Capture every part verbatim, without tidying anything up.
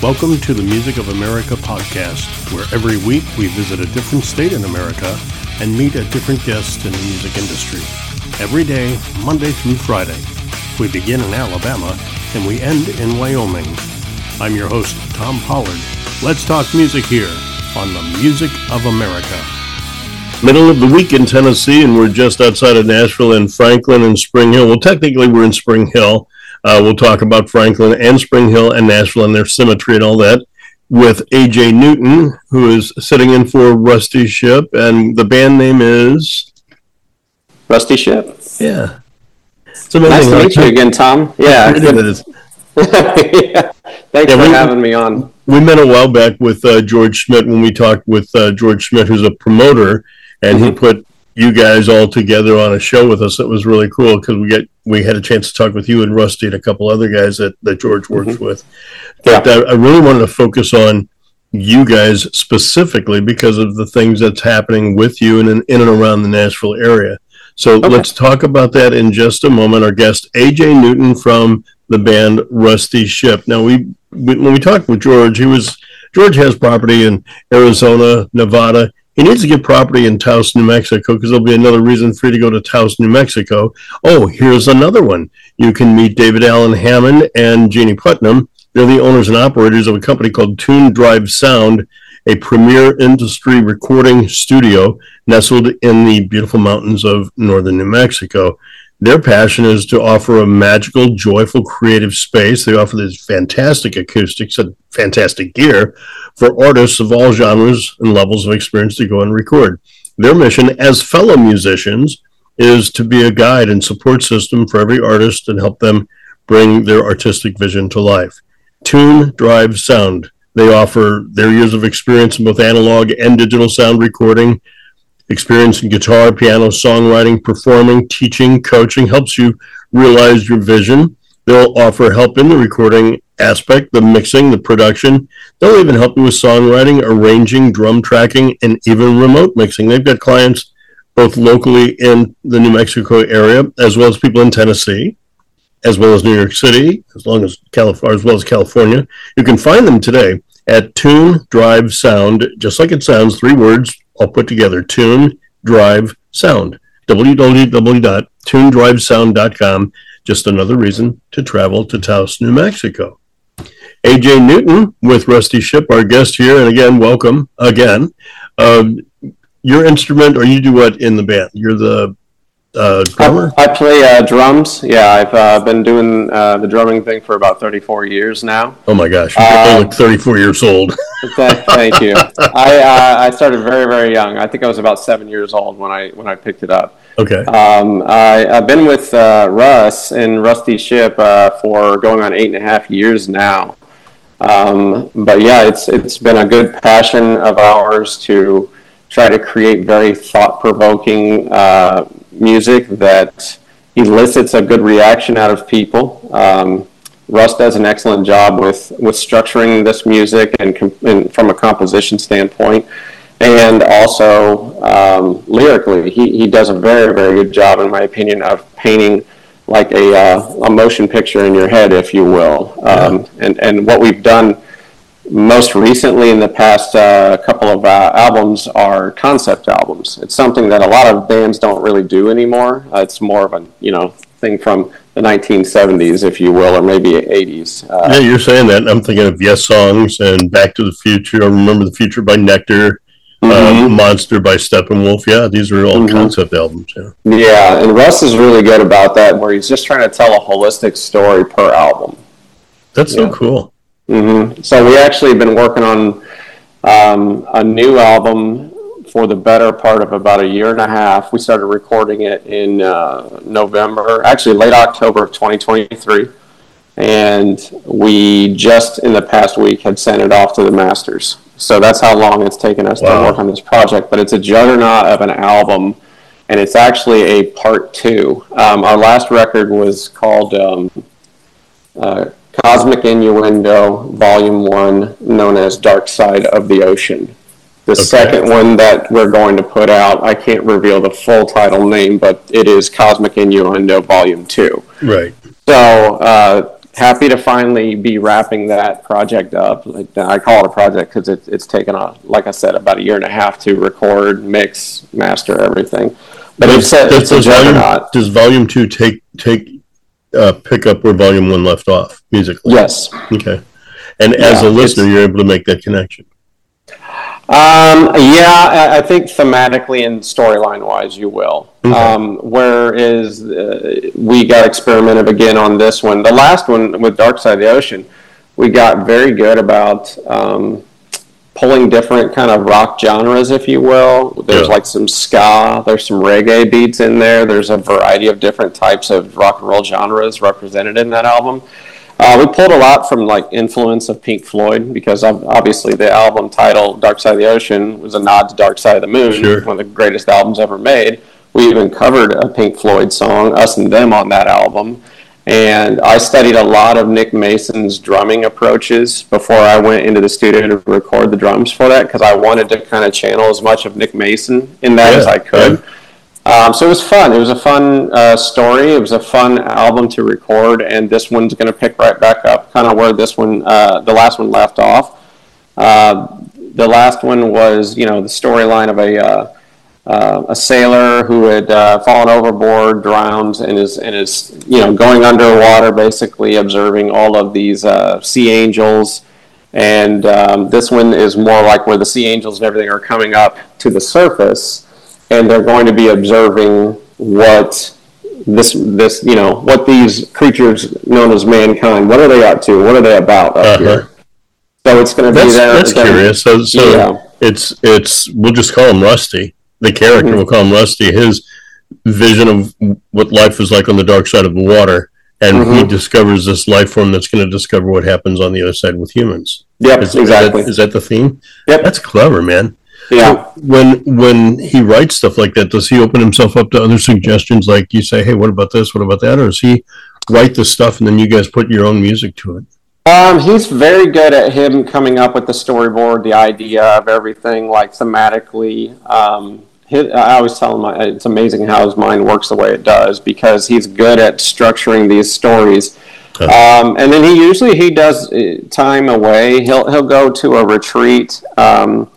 Welcome to the Music of America podcast, where every week we visit a different state in America and meet a different guest in the music industry. Every day, Monday through Friday. We begin in Alabama and we end in Wyoming. I'm your host, Tom Pollard. Let's talk music here on the Music of America. Middle of the week in Tennessee, and we're just outside of Nashville and Franklin and Spring Hill. Well, technically we're in Spring Hill. Uh, we'll talk about Franklin and Spring Hill and Nashville and their symmetry and all that with A J Newton, who is sitting in for Rusty Shipp, and the band name is Rusty Shipp. Yeah. It's amazing. Nice to meet you again, Tom. Yeah. It is. yeah. Thanks yeah, for we, having me on. We met a while back with uh, George Schmidt when we talked with uh, George Schmidt, who's a promoter, and mm-hmm. he put you guys all together on a show with us. It was really cool because we get we had a chance to talk with you and Rusty and a couple other guys that, that George works mm-hmm. with. But yeah. I, I really wanted to focus on you guys specifically because of the things that's happening with you in, in and around the Nashville area. So okay. let's talk about that in just a moment. Our guest, A J Newton from the band Rusty Shipp. Now, we, we when we talked with George, he was George has property in Arizona, Nevada. He needs to get property in Taos, New Mexico, because there'll be another reason for you to go to Taos, New Mexico. Oh, here's another one. You can meet David Allen Hammond and Jeannie Putnam. They're the owners and operators of a company called Tune Drive Sound, a premier industry recording studio nestled in the beautiful mountains of northern New Mexico. Their passion is to offer a magical, joyful, creative space. They offer this fantastic acoustics and fantastic gear for artists of all genres and levels of experience to go and record. Their mission as fellow musicians is to be a guide and support system for every artist and help them bring their artistic vision to life. Tune Drive Sound. They offer their years of experience in both analog and digital sound recording, experience in guitar, piano, songwriting, performing, teaching, coaching, helps you realize your vision. They'll offer help in the recording aspect, the mixing, the production. They'll even help you with songwriting, arranging, drum tracking, and even remote mixing. They've got clients both locally in the New Mexico area, as well as people in Tennessee, as well as New York City, as long as California, as well as California. You can find them today at Tune Drive Sound, just like it sounds, three words, all put together, Tune Drive Sound, w w w dot tune drive sound dot com. Just another reason to travel to Taos, New Mexico. A J Newton with Rusty Shipp, our guest here, and again, welcome again. Um, your instrument, or you do what in the band? You're the uh, drummer? I, I play uh, drums. Yeah, I've uh, been doing uh, the drumming thing for about thirty-four years now. Oh my gosh, you're uh, like thirty-four years old. th- thank you. I uh, I started very very young. I think I was about seven years old when I when I picked it up. Okay. Um, I, I've been with uh, Russ and Rusty Shipp uh, for going on eight and a half years now. Um, but yeah, it's it's been a good passion of ours to try to create very thought-provoking uh, music that elicits a good reaction out of people. Um, Russ does an excellent job with, with structuring this music and, com- and from a composition standpoint. And also, um, lyrically, he, he does a very, very good job, in my opinion, of painting like a, uh, a motion picture in your head, if you will. Um, yeah. and, and what we've done most recently in the past uh, couple of uh, albums are concept albums. It's something that a lot of bands don't really do anymore. Uh, it's more of a, you know, thing from the nineteen seventies, if you will, or maybe eighties. Uh, yeah, you're saying that. I'm thinking of Yes Songs and Back to the Future. I Remember the Future by Nectar. Mm-hmm. Uh, Monster by Steppenwolf. Yeah, these are all mm-hmm. concept albums. Yeah. yeah, and Russ is really good about that, where he's just trying to tell a holistic story per album. That's yeah. so cool. Mm-hmm. So we actually have been working on um, a new album for the better part of about a year and a half. We started recording it in uh, November, actually late October of twenty twenty-three. And we just in the past week had sent it off to the masters. So that's how long it's taken us wow. to work on this project. But it's a juggernaut of an album, and it's actually a part two. Um, our last record was called um, uh, Cosmic Innuendo, Volume one, known as Dark Side of the Ocean. The okay. second one that we're going to put out, I can't reveal the full title name, but it is Cosmic Innuendo, Volume two. Right. So uh, happy to finally be wrapping that project up. Like, I call it a project because it, it's taken, a, like I said, about a year and a half to record, mix, master, everything. But does, it's a, does, it's a does juggernaut. Volume, does Volume Two take take uh, pick up where Volume One left off musically? Yes. Okay. And Yeah, as a listener, it's- you're able to make that connection. Um, yeah, I, I think thematically and storyline wise, you will. Okay. Um, whereas uh, we got experimented again on this one. The last one with Dark Side of the Ocean, we got very good about um, pulling different kind of rock genres, if you will. There's Yeah. like some ska, there's some reggae beats in there. There's a variety of different types of rock and roll genres represented in that album. Uh, we pulled a lot from like influence of Pink Floyd, because obviously the album title Dark Side of the Ocean was a nod to Dark Side of the Moon, Sure. one of the greatest albums ever made. We even covered a Pink Floyd song, Us and Them, on that album. And I studied a lot of Nick Mason's drumming approaches before I went into the studio to record the drums for that, because I wanted to kind of channel as much of Nick Mason in that Yeah, as I could. yeah. Um, so it was fun. It was a fun uh, story. It was a fun album to record, and this one's going to pick right back up, kind of where this one, uh, the last one, left off. Uh, the last one was, you know, the storyline of a uh, uh, a sailor who had uh, fallen overboard, drowned, and is and is you know going underwater, basically observing all of these uh, sea angels. And um, this one is more like where the sea angels and everything are coming up to the surface. And they're going to be observing what this, this, you know, what these creatures known as mankind, what are they up to? What are they about up Uh-huh. here? So it's going to be That's, there. that's curious. So, so Yeah. it's, it's, we'll just call him Rusty. The character, Mhm. we'll call him Rusty. His vision of what life is like on the dark side of the water. And he Mhm. discovers this life form that's going to discover what happens on the other side with humans. Yep, Is, exactly. Is that, is that the theme? Yep. That's clever, man. Yeah. So when when he writes stuff like that, does he open himself up to other suggestions? Like you say, hey, what about this? What about that? Or does he write the stuff and then you guys put your own music to it? Um, he's very good at him coming up with the storyboard, the idea of everything, like thematically. Um, his, I always tell him it's amazing how his mind works the way it does, because he's good at structuring these stories. Um, and then he usually he does time away. He'll he'll go to a retreat. Um,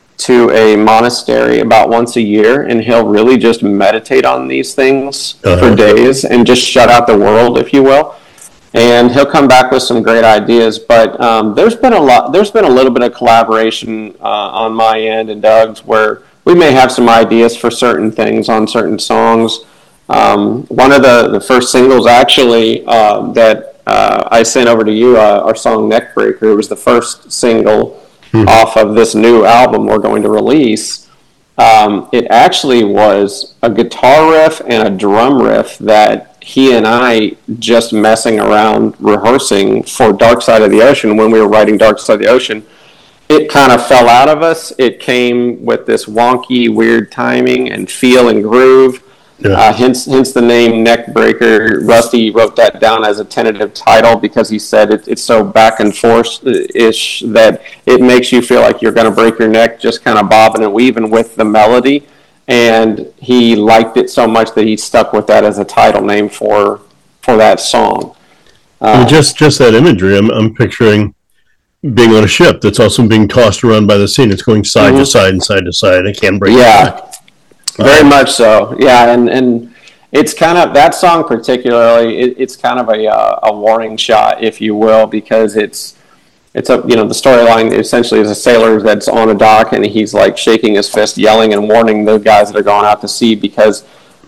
to a monastery about once a year, and he'll really just meditate on these things Uh-huh. for days and just shut out the world, if you will. And he'll come back with some great ideas. But um, there's been a lot. There's been a little bit of collaboration uh, on my end and Doug's, where we may have some ideas for certain things on certain songs. Um, one of the, the first singles, actually, uh, that uh, I sent over to you, uh, our song Neckbreaker, was the first single off of this new album we're going to release. Um, it actually was a guitar riff and a drum riff that he and I just messing around rehearsing for Dark Side of the Ocean. When we were writing Dark Side of the Ocean, it kind of fell out of us. It came with this wonky, weird timing and feel and groove. Yeah. Uh, hence, hence the name Neckbreaker. Rusty wrote that down as a tentative title because he said it, it's so back and forth-ish that it makes you feel like you're going to break your neck, just kind of bobbing and weaving with the melody. And he liked it so much that he stuck with that as a title name for for that song. I mean, Uh, just just that imagery, I'm I'm picturing being on a ship that's also being tossed around by the sea. It's going side Mhm. to side and side to side. It can't break. Yeah. Very Um, much so, yeah, and and it's kind of that song particularly. It, it's kind of a uh, a warning shot, if you will, because it's it's a you know the storyline essentially is a sailor that's on a dock and he's like shaking his fist, yelling and warning the guys that are going out to sea because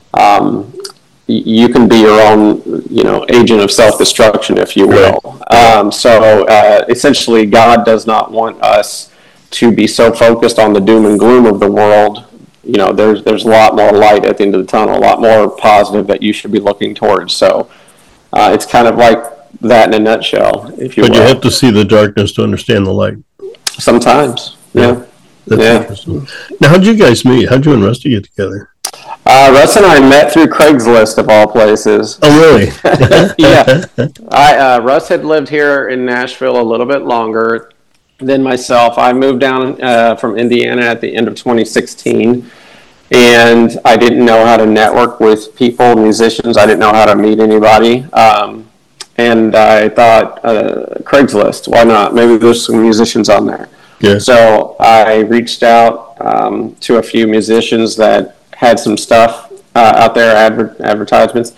um, y- you can be your own you know agent of self destruction, if you will. Um, so uh, essentially, God does not want us to be so focused on the doom and gloom of the world. You know, there's there's a lot more light at the end of the tunnel, a lot more positive that you should be looking towards. So uh, it's kind of like that in a nutshell, if you But will. you have to see the darkness to understand the light. Sometimes, yeah. That's Yeah. interesting. Now, how'd you guys meet? How'd you and Rusty get together? Uh, Russ and I met through Craigslist, of all places. Oh, really? Yeah. I uh, Russ had lived here in Nashville a little bit longer than myself. I moved down uh, from Indiana at the end of twenty sixteen, and I didn't know how to network with people, musicians. I didn't know how to meet anybody. Um, and I thought, uh, Craigslist, why not? Maybe there's some musicians on there. Yeah. So I reached out um, to a few musicians that had some stuff uh, out there, adver- advertisements.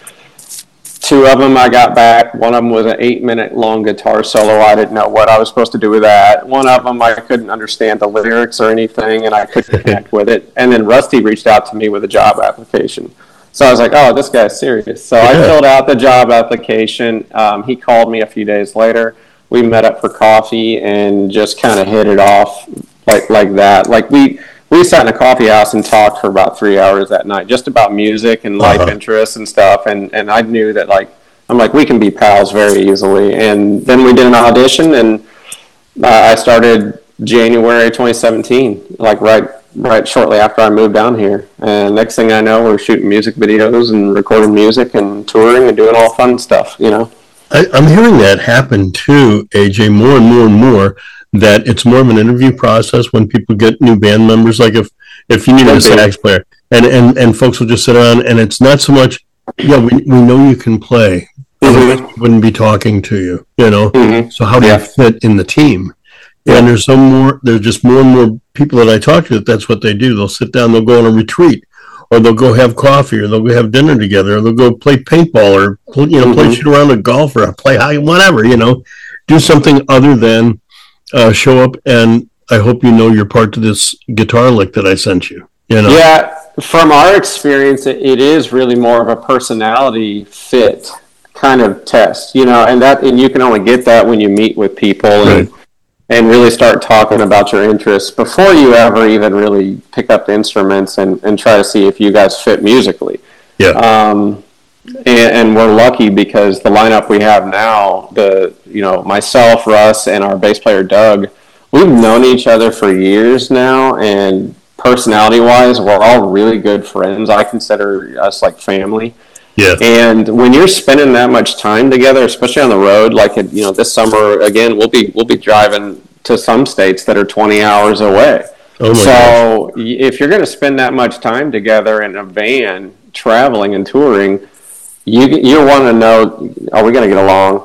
Two of them I got back. One of them was an eight-minute long guitar solo. I didn't know what I was supposed to do with that. One of them I couldn't understand the lyrics or anything, and I couldn't connect with it. And then Rusty reached out to me with a job application. So I was like, oh, this guy's serious. So I filled out the job application. Um, he called me a few days later. We met up for coffee and just kind of hit it off like like that. Like we we sat in a coffee house and talked for about three hours that night, just about music and life uh-huh. interests and stuff. And and I knew that, like, I'm like, we can be pals very easily. And then we did an audition, and uh, I started January twenty seventeen, like right right shortly after I moved down here. And next thing I know, we're shooting music videos and recording music and touring and doing all fun stuff, you know. I, I'm hearing that happen too, A J, more and more and more, that it's more of an interview process when people get new band members. Like if, if you need a sax player, and, and, and folks will just sit around, and it's not so much, yeah, we, we know you can play, mm-hmm. we wouldn't be talking to you, you know, mm-hmm. so how do yeah. you fit in the team? Yeah. And there's some more, there's just more and more people that I talk to that that's what they do. They'll sit down, they'll go on a retreat, or they'll go have coffee, or they'll go have dinner together, or they'll go play paintball, or, you know, mm-hmm. play shoot around a golf, or play hockey, whatever, you know, do something other than uh, show up and I hope you know you're part of this guitar lick that I sent you. You know? Yeah, from our experience, it, it is really more of a personality fit kind of test, you know, and that, and you can only get that when you meet with people and right. and really start talking about your interests before you ever even really pick up the instruments and, and try to see if you guys fit musically. Yeah. Um, and, and we're lucky because the lineup we have now, the, you know, myself, Russ, and our bass player, Doug, we've known each other for years now, and personality-wise, we're all really good friends. I consider us like family. Yeah. And when you're spending that much time together, especially on the road, like, you know, this summer again, we'll be we'll be driving to some states that are twenty hours away. Oh my so gosh. If you're going to spend that much time together in a van, traveling and touring, you you want to know, are we going to get along?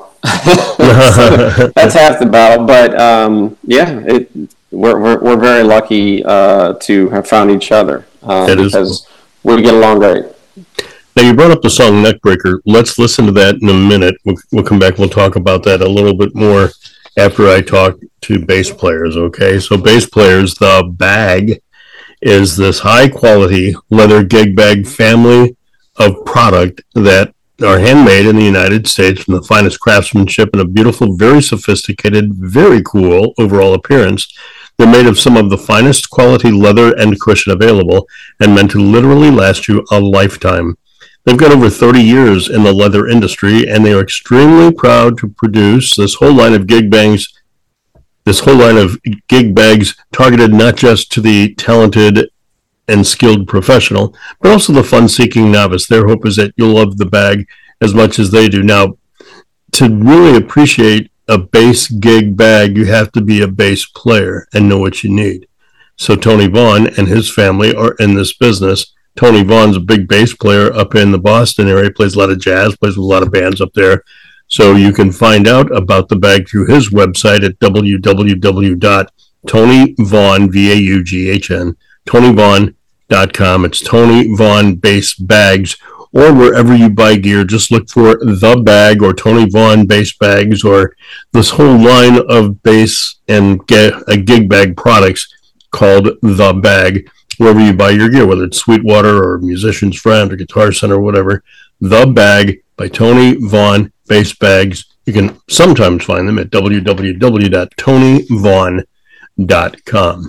So that's half the battle. But um, yeah, it, we're we're we're very lucky uh, to have found each other uh, because cool. we get along great. Now, you brought up the song Neckbreaker. Let's listen to that in a minute. We'll, we'll come back. We'll talk about that a little bit more after I talk to bass players, okay? So bass players, the Bag is this high-quality leather gig bag family of product that are handmade in the United States from the finest craftsmanship and a beautiful, very sophisticated, very cool overall appearance. They're made of some of the finest quality leather and cushion available and meant to literally last you a lifetime. They've got over thirty years in the leather industry, and they are extremely proud to produce this whole line of gig bags, this whole line of gig bags targeted not just to the talented and skilled professional, but also the fun-seeking novice. Their hope is that you'll love the bag as much as they do. Now, to really appreciate a bass gig bag, you have to be a bass player and know what you need. So Tony Vaughn and his family are in this business. Tony Vaughn's a big bass player up in the Boston area. He plays a lot of jazz, plays with a lot of bands up there. So you can find out about the bag through his website at w w w dot tony vaughn, V A U G H N, tony vaughn dot com. It's Tony Vaughn Bass Bags, or wherever you buy gear, just look for The Bag or Tony Vaughn Bass Bags or this whole line of bass and get a gig bag products called The Bag. Wherever you buy your gear, whether it's Sweetwater or Musician's Friend or Guitar Center or whatever, The Bag by Tony Vaughn Bass Bags. You can sometimes find them at w w w dot tony vaughn dot com.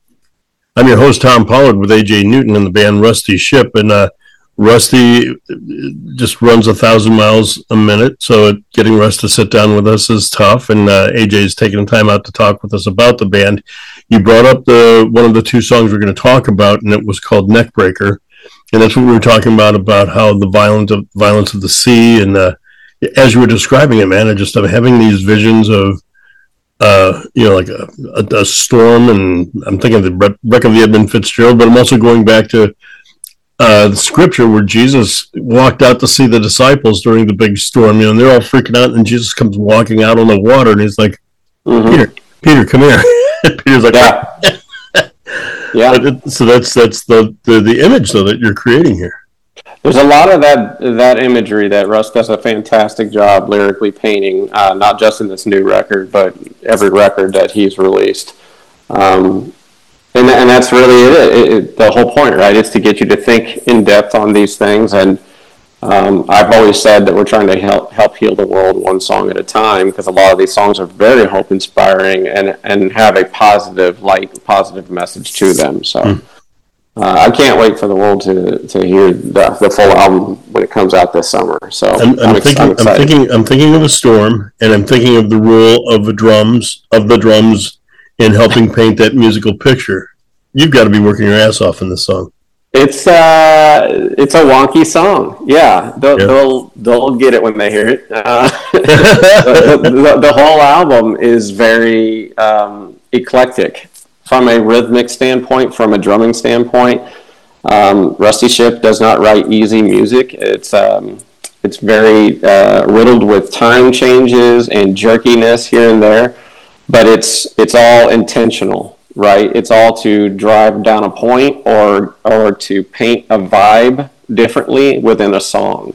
I'm your host, Tom Pollard, with A J Newton and the band Rusty Ship. And uh, Rusty just runs a thousand miles a minute, so getting Russ to sit down with us is tough. And uh, A J's taking time out to talk with us about the band. You brought up the one of the two songs we're going to talk about, and it was called Neckbreaker. And that's what we were talking about, about how the violence of, violence of the sea. And uh, as you were describing it, man, I just, I'm having these visions of, uh, you know, like a, a, a storm. And I'm thinking of the wreck of the Edmund Fitzgerald, but I'm also going back to uh, the scripture where Jesus walked out to see the disciples during the big storm. You know, and they're all freaking out, and Jesus comes walking out on the water, and he's like, mm-hmm. "Peter, Peter, come here." Peter's like, "Yeah, yeah." It, so that's that's the, the the image though that you're creating here. There's a lot of that that imagery that Russ does a fantastic job lyrically painting, uh, not just in this new record, but every record that he's released. Um, and, and that's really it. It, it. The whole point, right, is to get you to think in depth on these things. And um, I've always said that we're trying to help help heal the world one song at a time, because a lot of these songs are very hope-inspiring and, and have a positive light, positive message to them. So. Mm. Uh, I can't wait for the world to, to hear the, the full album when it comes out this summer. So I'm, I'm, I'm, thinking, I'm, I'm thinking, I'm thinking of a storm, and I'm thinking of the role of the drums, of the drums, in helping paint that musical picture. You've got to be working your ass off in this song. It's uh, it's a wonky song. Yeah, they'll yeah. they'll, they'll get it when they hear it. Uh, the, the, the whole album is very um, eclectic. From a rhythmic standpoint, from a drumming standpoint, um, Rusty Shipp does not write easy music. It's um, it's very uh, riddled with time changes and jerkiness here and there, but it's it's all intentional, right? It's all to drive down a point or or to paint a vibe differently within a song.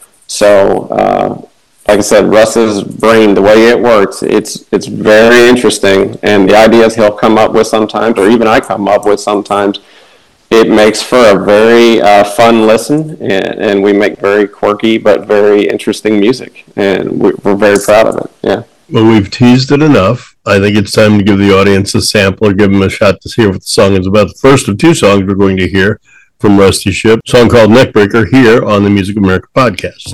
So. Uh, Like I said, Russ's brain, the way it works, it's it's very interesting. And the ideas he'll come up with sometimes, or even I come up with sometimes, it makes for a very uh, fun listen. And, and we make very quirky but very interesting music. And we, we're very proud of it. Yeah. Well, we've teased it enough. I think it's time to give the audience a sample or give them a shot to hear what the song is about. The first of two songs we're going to hear from Rusty Shipp, a song called Neckbreaker, here on the Music America podcast.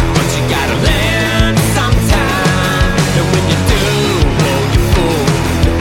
Sometime, and when you do, oh, you fool.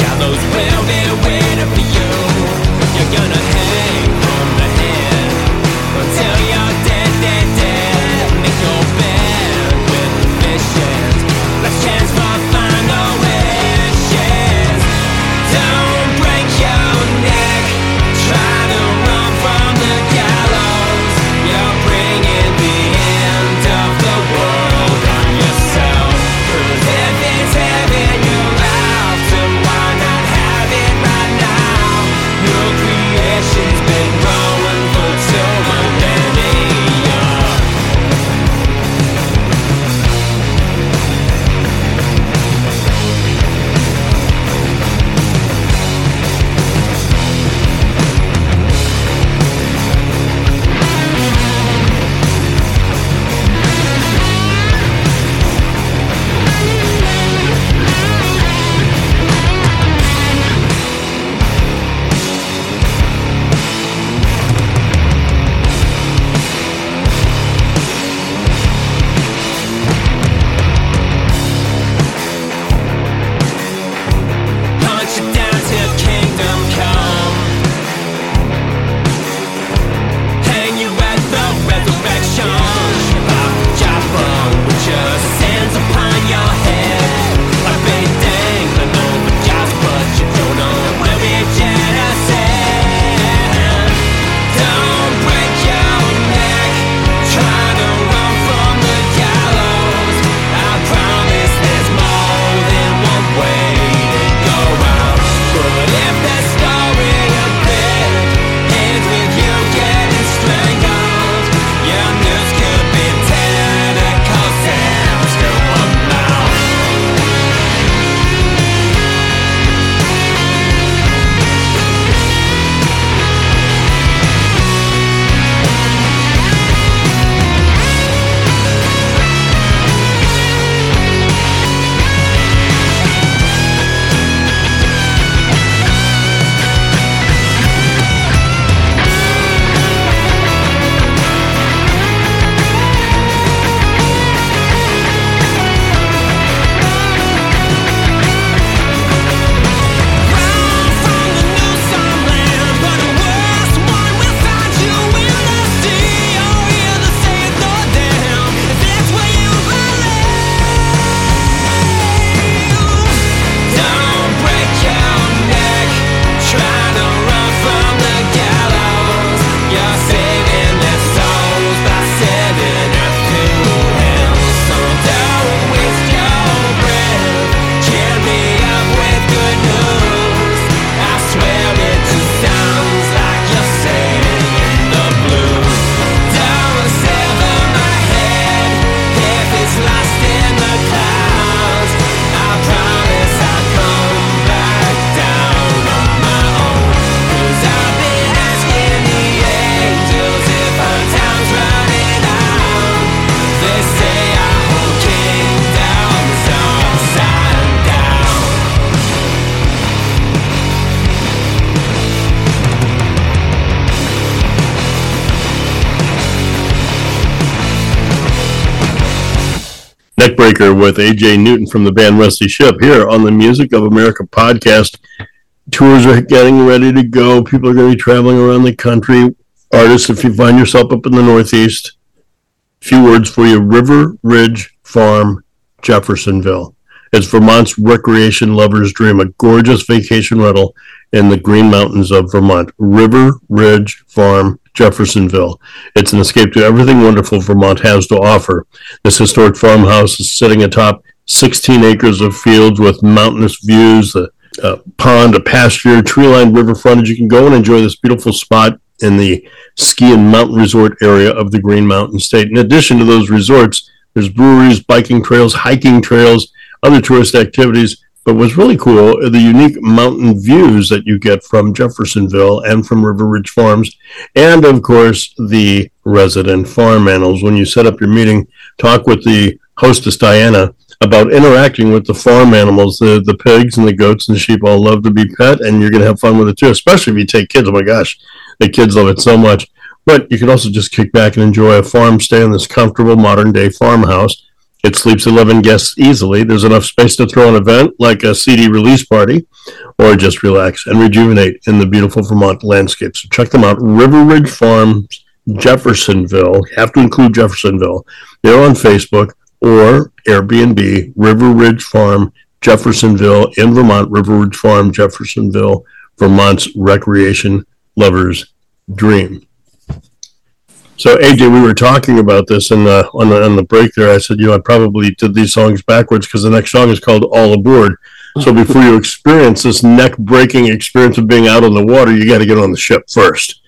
Neckbreaker with A J Newton from the band Rusty Ship here on the Music of America podcast. Tours are getting ready to go. People are going to be traveling around the country. Artists, if you find yourself up in the Northeast, few words for you. River Ridge Farm, Jeffersonville. It's Vermont's recreation lover's dream, a gorgeous vacation rental in the Green Mountains of Vermont. River Ridge Farm, Jeffersonville. It's an escape to everything wonderful Vermont has to offer. This historic farmhouse is sitting atop sixteen acres of fields with mountainous views, a, a pond, a pasture, tree-lined river frontage. You can go and enjoy this beautiful spot in the ski and mountain resort area of the Green Mountain State. In addition to those resorts, there's breweries, biking trails, hiking trails, other tourist activities. But what's really cool are the unique mountain views that you get from Jeffersonville and from River Ridge Farms, and of course the resident farm animals. When you set up your meeting, talk with the hostess Diana about interacting with the farm animals. The the pigs and the goats and the sheep all love to be pet, and you're going to have fun with it too, especially if you take kids. Oh my gosh, the kids love it so much. But you can also just kick back and enjoy a farm stay in this comfortable modern day farmhouse. It sleeps eleven guests easily. There's enough space to throw an event like a C D release party, or just relax and rejuvenate in the beautiful Vermont landscape. So check them out. River Ridge Farms, Jeffersonville. You have to include Jeffersonville. They're on Facebook or Airbnb. River Ridge Farm, Jeffersonville in Vermont. River Ridge Farm, Jeffersonville, Vermont's recreation lover's dream. So, A J, we were talking about this in the, on, the, on the break there. I said, you know, I probably did these songs backwards because the next song is called All Aboard. So before you experience this neck-breaking experience of being out on the water, you got to get on the ship first.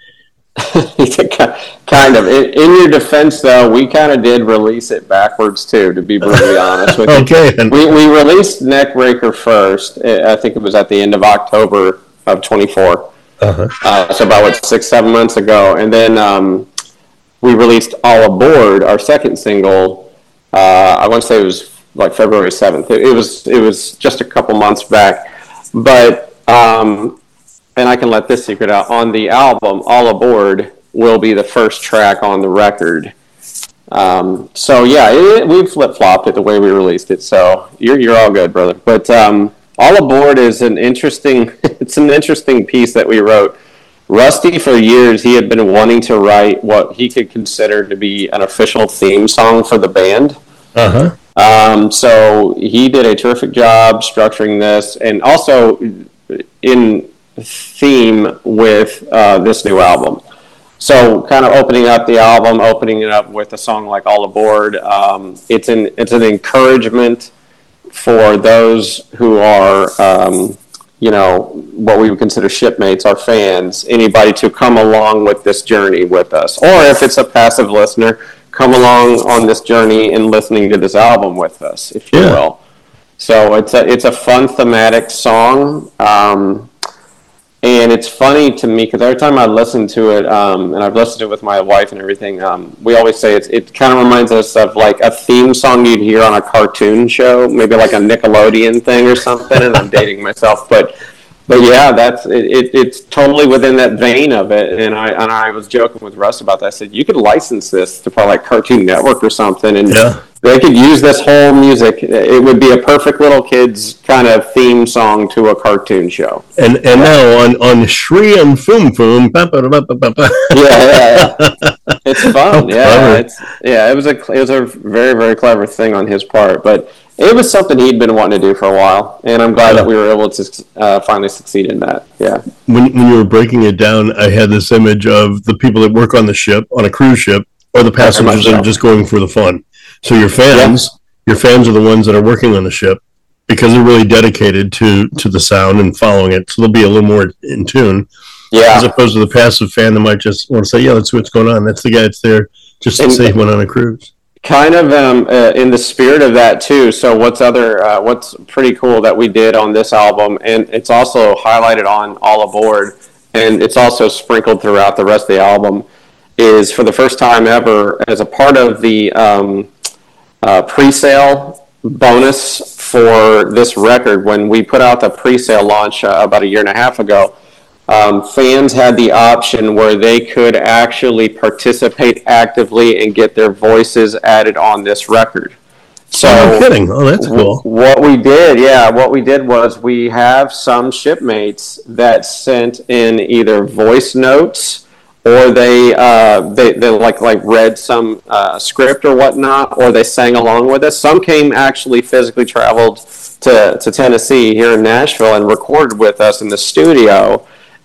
Kind of. In, in your defense, though, we kind of did release it backwards, too, to be brutally honest with you. Okay. We, we released Neckbreaker first. I think it was at the end of October of twenty-four. Uh-huh. Uh, so about, what, six, seven months ago. And then... Um, we released All Aboard, our second single. Uh, I want to say it was like February seventh. It, it was it was just a couple months back. But, um, and I can let this secret out, on the album, All Aboard will be the first track on the record. Um, so, yeah, it, we flip-flopped it the way we released it. So you're you're all good, brother. But um, All Aboard is an interesting, it's an interesting piece that we wrote. Rusty, for years, he had been wanting to write what he could consider to be an official theme song for the band. Uh-huh. Um, so he did a terrific job structuring this, and also in theme with uh, this new album. So kind of opening up the album, opening it up with a song like All Aboard, um, it's an it's an encouragement for those who are... Um, you know, what we would consider shipmates, our fans, anybody to come along with this journey with us. Or if it's a passive listener, come along on this journey and listening to this album with us, if you yeah. will. So it's a, it's a fun thematic song. Um, and it's funny to me because every time I listen to it, um, and I've listened to it with my wife and everything, um, we always say it's, it kind of reminds us of like a theme song you'd hear on a cartoon show, maybe like a Nickelodeon thing or something, and I'm dating myself. But but yeah, that's it, it, it's totally within that vein of it. And I and I was joking with Russ about that. I said, you could license this to probably like Cartoon Network or something, and yeah. they could use this whole music. It would be a perfect little kids kind of theme song to a cartoon show. And and yeah. now on, on Shri and Foom Foom. yeah, yeah, yeah. It's fun. Yeah, it's yeah. It was a it was a very very clever thing on his part, but it was something he'd been wanting to do for a while, and I'm glad yeah. that we were able to uh, finally succeed in that. Yeah. When when you were breaking it down, I had this image of the people that work on the ship, on a cruise ship, or the passengers that are just going for the fun. So your fans, yeah. your fans are the ones that are working on the ship because they're really dedicated to, to the sound and following it. So they'll be a little more in tune. Yeah. As opposed to the passive fan that might just want to say, yeah, that's what's going on. That's the guy that's there just to and, say he went on a cruise. Kind of um, uh, in the spirit of that too. So what's other, uh, what's pretty cool that we did on this album, and it's also highlighted on All Aboard, and it's also sprinkled throughout the rest of the album, is for the first time ever, as a part of the um, uh, pre-sale bonus for this record, when we put out the pre-sale launch uh, about a year and a half ago, um, fans had the option where they could actually participate actively and get their voices added on this record. So, oh, no kidding. Oh, that's cool. W- what we did, yeah, what we did was we have some shipmates that sent in either voice notes or they uh, they, they like like read some uh, script or whatnot, or they sang along with us. Some came actually physically traveled to, to Tennessee here in Nashville and recorded with us in the studio.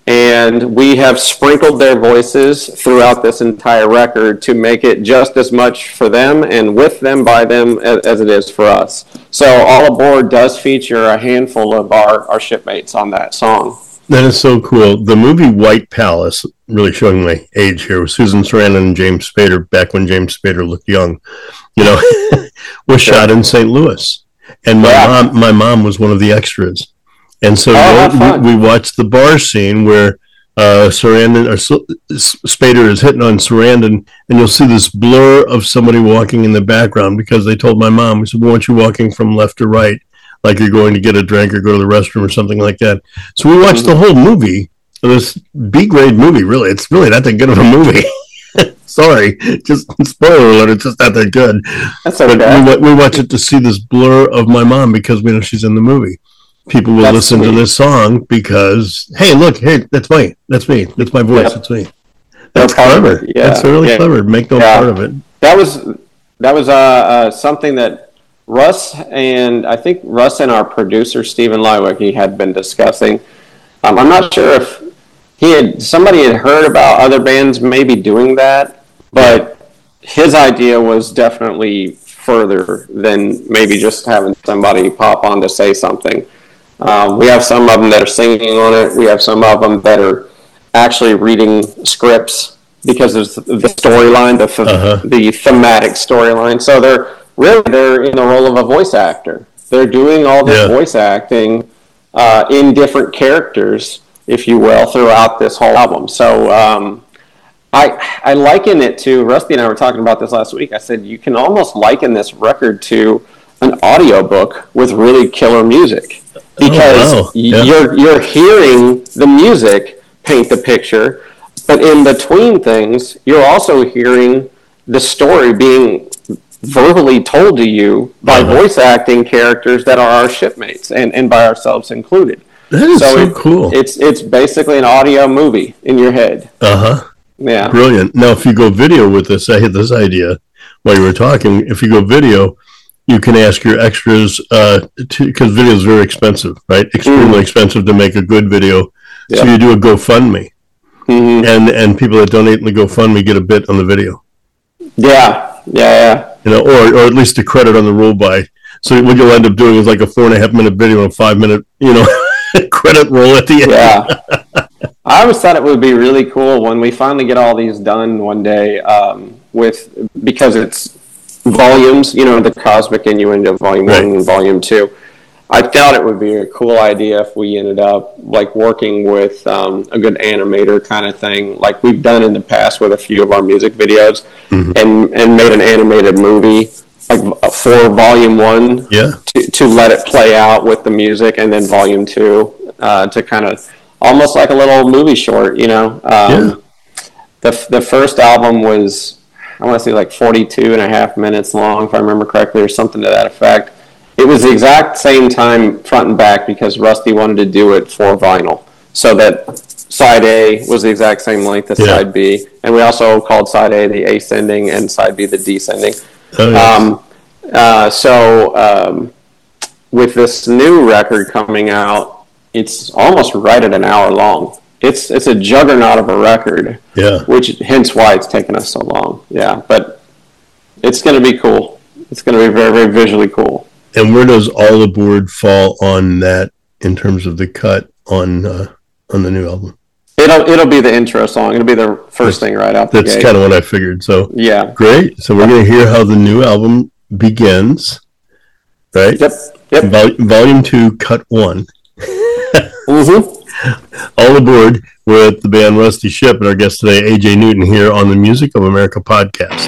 And we have sprinkled their voices throughout this entire record to make it just as much for them and with them, by them, as, as it is for us. So All Aboard does feature a handful of our, our shipmates on that song. That is so cool. The movie White Palace, really showing my age here, with Susan Sarandon and James Spader, back when James Spader looked young, you know, was sure. shot in Saint Louis. And my yeah. mom, my mom was one of the extras. And so oh, we, we watched the bar scene where uh, Sarandon or Spader is hitting on Sarandon, and you'll see this blur of somebody walking in the background because they told my mom, we said, we want you walking from left to right, like you're going to get a drink or go to the restroom or something like that. So we watched mm-hmm. the whole movie, this B-grade movie, really. It's really not that good of a movie. Sorry, just spoiler alert, it's just not that good. That's okay. But we, we watch it to see this blur of my mom because we know she's in the movie. People will that's listen sweet. to this song because, hey, look, hey, that's me. That's me. That's my voice. Yep. It's me. That's clever. Yeah. That's really yeah. clever. Make no yeah. part of it. That was that was uh, uh, something that Russ and I think Russ and our producer Stephen Lywicki had been discussing. Um, I'm not sure if he had somebody had heard about other bands maybe doing that, but his idea was definitely further than maybe just having somebody pop on to say something. Um, we have some of them that are singing on it. We have some of them that are actually reading scripts because of the storyline, the th- uh-huh. the thematic storyline. So they're really they're in the role of a voice actor. They're doing all this yeah. voice acting uh, in different characters, if you will, throughout this whole album. So um, I I liken it to, Rusty and I were talking about this last week. I said you can almost liken this record to an audiobook with really killer music. Because oh, wow. yeah. you're you're hearing the music paint the picture, but in between things, you're also hearing the story being verbally told to you by uh-huh. voice acting characters that are our shipmates, and, and by ourselves included. That is so, so it, cool. It's it's basically an audio movie in your head. Uh huh. Yeah. Brilliant. Now, if you go video with this, I had this idea while you were talking. If you go video, you can ask your extras, uh, because video is very expensive, right? Extremely mm. expensive to make a good video. Yep. So you do a GoFundMe. Mm-hmm. And and people that donate in the GoFundMe get a bit on the video. Yeah, yeah, yeah. You know, or, or at least a credit on the roll by. So what you'll end up doing is like a four and a half minute video and a five minute, you know, credit roll at the end. Yeah. I always thought it would be really cool when we finally get all these done one day, um, with, because it's volumes, you know, the Cosmic Innuendo Volume right. one and Volume two. I thought it would be a cool idea if we ended up like working with um, a good animator kind of thing, like we've done in the past with a few of our music videos, mm-hmm. and, and made an animated movie like for Volume one yeah. to, to let it play out with the music, and then Volume two uh, to kind of almost like a little movie short, you know. Um, yeah. The the first album was, I want to say like forty-two and a half minutes long, if I remember correctly, or something to that effect. It was the exact same time front and back because Rusty wanted to do it for vinyl, so that side A was the exact same length as yeah. side B, and we also called side A the ascending and side B the descending. Oh, yes. um, uh, so um, with this new record coming out, it's almost right at an hour long. It's it's a juggernaut of a record, yeah. Which hence why it's taken us so long. Yeah, but it's going to be cool. It's going to be very, very visually cool. And where does All Aboard fall on that in terms of the cut on uh, on the new album? It'll it'll be the intro song. It'll be the first thing right out the That's gate. kind of what I figured. So yeah, great. So we're going to hear how the new album begins, right? Yep. Yep. Vol- volume two, cut one. Mm-hmm. All Aboard. We're at the band Rusty Shipp, and our guest today, A J Newton, here on the Music of America podcast.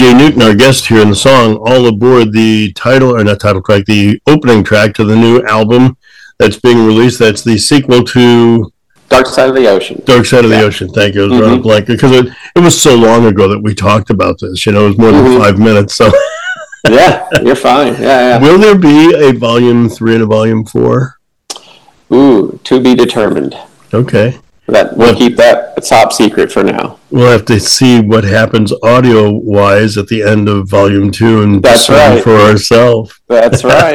J Newton, our guest here in the song All Aboard, the title, or not title track, the opening track to the new album that's being released. That's the sequel to Dark Side of the Ocean. Dark Side of yeah. the Ocean. Thank you. It was mm-hmm. a blank because it, it was so long ago that we talked about this. You know, it was more than mm-hmm. five minutes. So yeah, you're fine. Yeah, yeah. Will there be a volume three and a volume four? Ooh, to be determined. Okay. That we'll, we'll keep that top secret for now. We'll have to see what happens audio-wise at the end of volume two and That's decide right. for ourselves. That's right.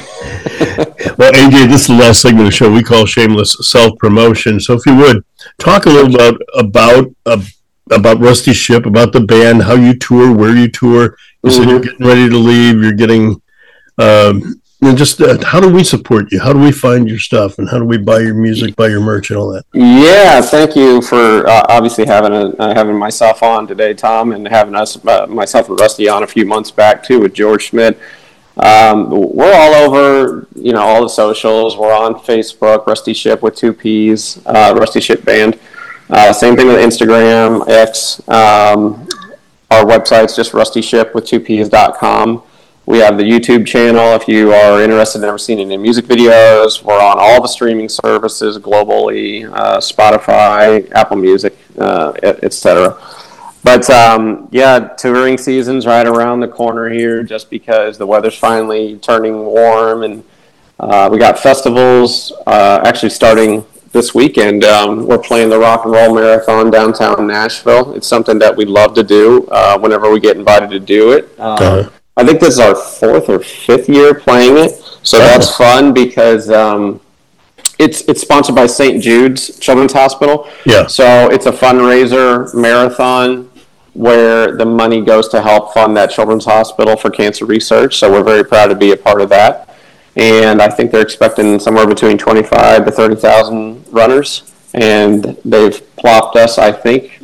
Well, A J, this is the last segment of the show we call Shameless Self-Promotion. So if you would, talk a little about about uh, about Rusty Ship, about the band, how you tour, where you tour. You mm-hmm. said you're getting ready to leave. You're getting... Um, And just uh, how do we support you? How do we find your stuff? And how do we buy your music, buy your merch, and all that? Yeah, thank you for uh, obviously having a, uh, having myself on today, Tom, and having us uh, myself and Rusty on a few months back too with George Schmidt. Um, we're all over, you know, all the socials. We're on Facebook, Rusty Ship with two P's, uh, Rusty Ship Band. Uh, same thing with Instagram, X. Um, our website's just rusty ship with two P's dot com. We have the YouTube channel if you are interested in ever seeing any music videos. We're on all the streaming services globally, uh, Spotify, Apple Music, uh, et cetera. But, um, yeah, touring season's right around the corner here just because the weather's finally turning warm. And uh, we got festivals uh, actually starting this weekend. Um, we're playing the Rock and Roll Marathon downtown Nashville. It's something that we love to do uh, whenever we get invited to do it. Um, uh-huh. I think this is our fourth or fifth year playing it, so that's fun because um, it's it's sponsored by Saint Jude's Children's Hospital. Yeah. So it's a fundraiser marathon where the money goes to help fund that children's hospital for cancer research. So we're very proud to be a part of that. And I think they're expecting somewhere between twenty-five to thirty thousand runners, and they've plopped us, I think,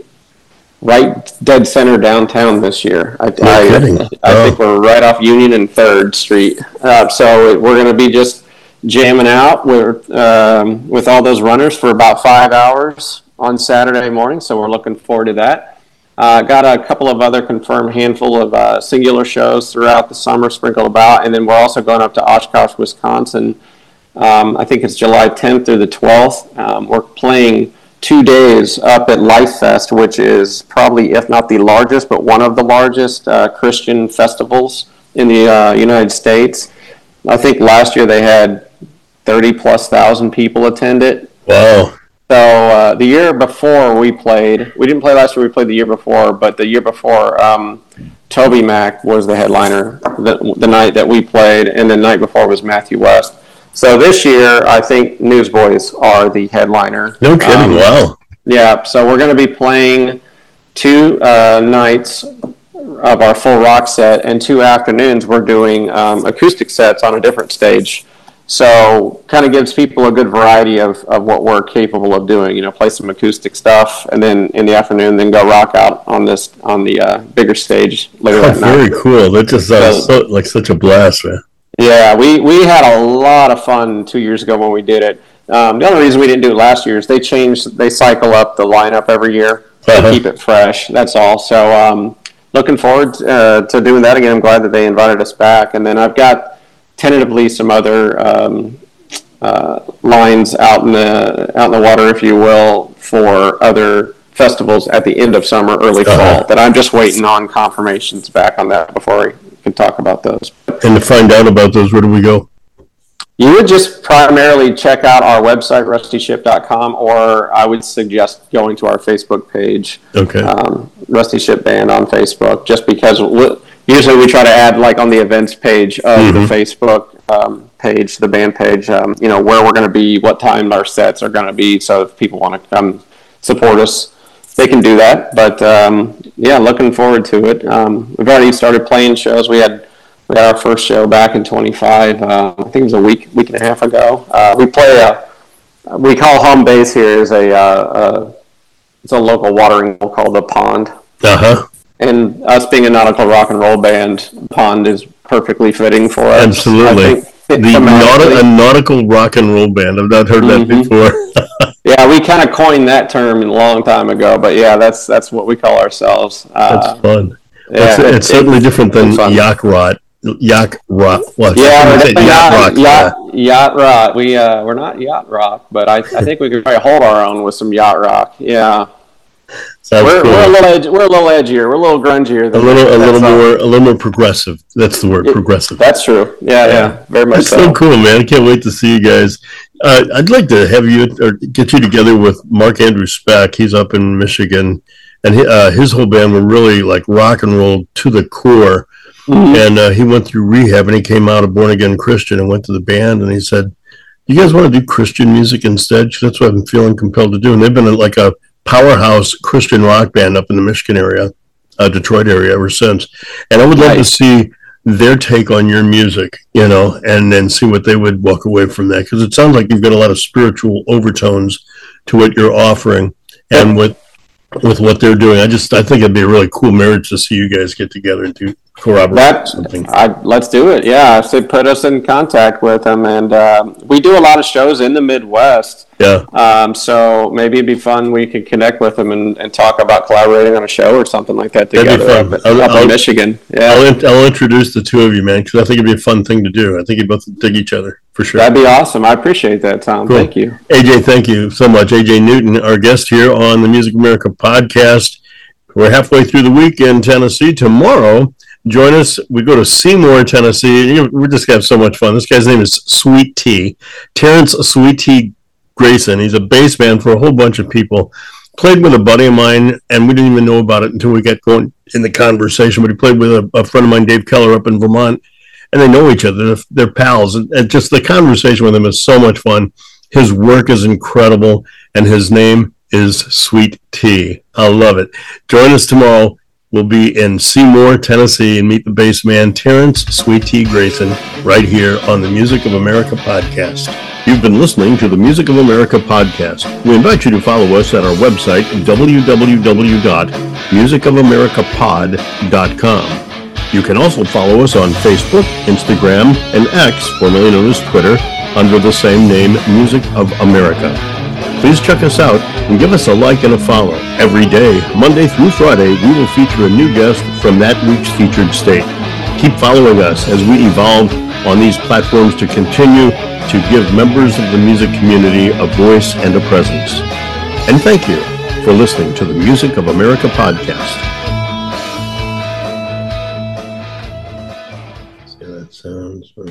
right dead center downtown this year. I, no I, kidding. I oh. think we're right off Union and third Street. Uh, so we're going to be just jamming out with, um, with all those runners for about five hours on Saturday morning. So we're looking forward to that. Uh, got a couple of other confirmed handful of uh, singular shows throughout the summer sprinkled about. And then we're also going up to Oshkosh, Wisconsin. Um, I think it's July tenth through the twelfth. Um, we're playing two days up at Life Fest, which is probably, if not the largest, but one of the largest uh, Christian festivals in the uh, United States. I think last year they had thirty plus thousand people attend it. Wow. So uh, the year before we played, we didn't play last year, we played the year before, but the year before, um, Toby Mac was the headliner the, the night that we played, and the night before was Matthew West. So this year, I think Newsboys are the headliner. No kidding, um, wow. Yeah, so we're going to be playing two uh, nights of our full rock set, and two afternoons we're doing um, acoustic sets on a different stage. So kind of gives people a good variety of, of what we're capable of doing. You know, play some acoustic stuff, and then in the afternoon, then go rock out on this on the uh, bigger stage later oh, that night. Very cool. That just sounds so, like such a blast, man. Yeah, we, we had a lot of fun two years ago when we did it. Um, the only reason we didn't do it last year is they changed, they cycle up the lineup every year to uh-huh. keep it fresh. That's all. So um, looking forward uh, to doing that again. I'm glad that they invited us back. And then I've got tentatively some other um, uh, lines out in the out in the water, if you will, for other festivals at the end of summer, early fall. Uh-huh. That I'm just waiting on confirmations back on that before we can talk about those. And to find out about those, where do we go? You would just primarily check out our website, rusty ship dot com, or I would suggest going to our Facebook page, okay. um, Rusty Ship Band on Facebook, just because we, usually we try to add, like on the events page of mm-hmm. the Facebook um, page, the band page, um, you know, where we're going to be, what time our sets are going to be, so if people want to come support us, they can do that. But, um, yeah, looking forward to it. Um, we've already started playing shows. We had We had our first show back in twenty-five. Uh, I think it was a week, week and a half ago. Uh, we play a, we call home base here is a, uh, uh, it's a local watering hole called the Pond. Uh-huh. And us being a nautical rock and roll band, Pond is perfectly fitting for us. Absolutely. The naut- a nautical rock and roll band. I've not heard that mm-hmm. before. Yeah, we kind of coined that term a long time ago, but yeah, that's that's what we call ourselves. Uh, that's fun. It's, Yeah, it's certainly different than yacht rot. Yacht rot. Well, yeah, yacht, yacht, rock. Yacht, uh, yacht rock. We uh, we're not yacht rock, but I, I think we could probably hold our own with some yacht rock. Yeah. We're, cool. we're a little edge, we're a little edgier. We're a little grungier. Than a little, that. a little more, a little more progressive. That's the word, it, progressive. That's true. Yeah, yeah, yeah very much. That's so. so cool, man. I can't wait to see you guys. Uh, I'd like to have you or get you together with Mark Andrew Speck. He's up in Michigan, and he, uh, his whole band were really like rock and roll to the core. Mm-hmm. And uh, he went through rehab, and he came out a born again Christian and went to the band, and he said, "You guys want to do Christian music instead? That's what I'm feeling compelled to do." And they've been like a powerhouse Christian rock band up in the Michigan area, uh, Detroit area ever since. And I would love nice. to see their take on your music, you know, and then see what they would walk away from that. Because it sounds like you've got a lot of spiritual overtones to what you're offering and with with what they're doing. I just, I think it'd be a really cool marriage to see you guys get together and do corroborate that, something. I, let's do it. Yeah. So put us in contact with them. And uh, we do a lot of shows in the Midwest. Yeah. Um, so maybe it'd be fun. We could connect with them and, and talk about collaborating on a show or something like that together. That'd be fun. Up, I'll, up I'll, in Michigan. Yeah. I'll, I'll introduce the two of you, man, because I think it'd be a fun thing to do. I think you both dig each other for sure. That'd be awesome. I appreciate that, Tom. Cool. Thank you. A J, thank you so much. A J Newton, our guest here on the Music America podcast. We're halfway through the week in Tennessee. Tomorrow, join us. We go to Seymour, Tennessee. We're just going to have so much fun. This guy's name is Sweet T. Terrence Sweet T. Grayson. He's a bass man for a whole bunch of people. Played with a buddy of mine, and we didn't even know about it until we got going in the conversation. But he played with a, a friend of mine, Dave Keller, up in Vermont, and they know each other. They're, they're pals. And, and just the conversation with him is so much fun. His work is incredible, and his name is Sweet T. I love it. Join us tomorrow. We'll be in Seymour, Tennessee, and meet the bass man, Terrence Sweet T. Grayson, right here on the Music of America podcast. You've been listening to the Music of America podcast. We invite you to follow us at our website, w w w dot music of america pod dot com. You can also follow us on Facebook, Instagram, and X, formerly known as Twitter, under the same name, Music of America. Please check us out and give us a like and a follow. Every day, Monday through Friday, we will feature a new guest from that week's featured state. Keep following us as we evolve on these platforms to continue to give members of the music community a voice and a presence. And thank you for listening to the Music of America podcast.